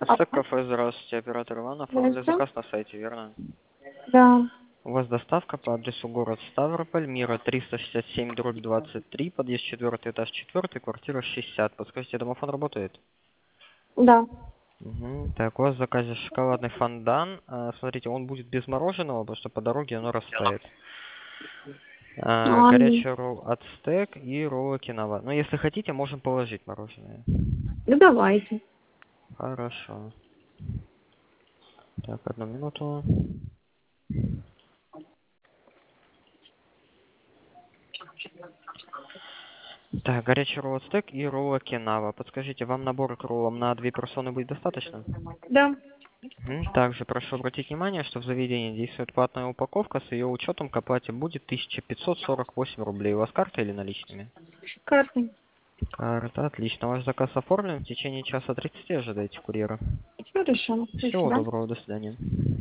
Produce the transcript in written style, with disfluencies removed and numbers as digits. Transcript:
Ацтек кафе, здравствуйте, оператор Иван. Оформили Здравствуйте. заказ на сайте, верно? Да, У вас доставка по адресу город Ставрополь, Мира 367, дробь 23, подъезд 4, этаж 4, квартира 60. Подскажите, домофон работает? да. Угу. Так, у вас в заказе шоколадный фондан. Смотрите, он будет без мороженого, потому что по дороге оно растает. А, Горячий ролл Ацтек и ролл Окинава. Но если хотите, можем положить мороженое. ну давайте. Хорошо. Так, одну минуту. Так, горячий ролл Ацтек и ролл Окинава. Подскажите, вам набор к роллам на 2 персоны будет достаточно? Да. Также прошу обратить внимание, что в заведении действует платная упаковка. С ее учетом к оплате будет 1548 рублей. У вас карта или наличными? Красный. Карта, отлично. Ваш заказ оформлен. В течение часа 30 ожидайте курьера. Хорошо. Всего Спасибо. доброго, до свидания.